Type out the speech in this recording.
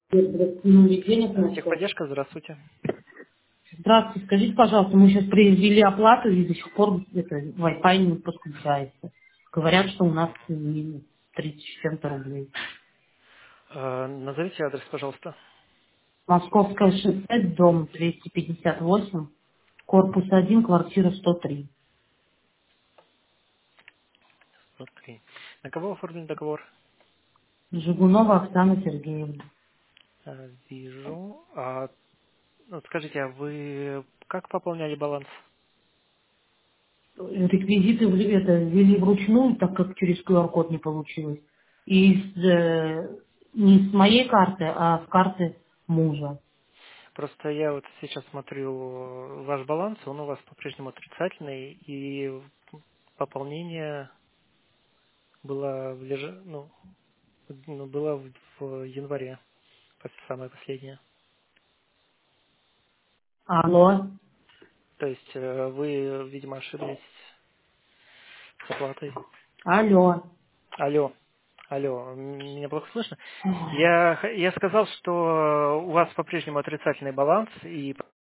Ну, нигде нет ноутов. Техподдержка, здравствуйте. Здравствуйте, скажите, пожалуйста, мы сейчас произвели оплату и до сих пор это, Wi-Fi не подключается. Говорят, что у нас минус 30 с чем-то рублей. Назовите адрес, пожалуйста. Московское шоссе, дом 258, корпус 1, квартира 103. Смотри. На кого оформлен договор? Жигунова Оксана Сергеевна. Вижу. Вот скажите, а вы как пополняли баланс? Реквизиты ввели вручную, так как через QR-код не получилось. И не с моей карты, а с карты мужа. Просто я вот сейчас смотрю ваш баланс, он у вас по-прежнему отрицательный, и пополнение было было в январе, самое последнее. Алло, То есть вы, видимо, ошиблись с оплатой. алло. Алло, алло, меня плохо слышно? Я сказал, что у вас по-прежнему отрицательный баланс, и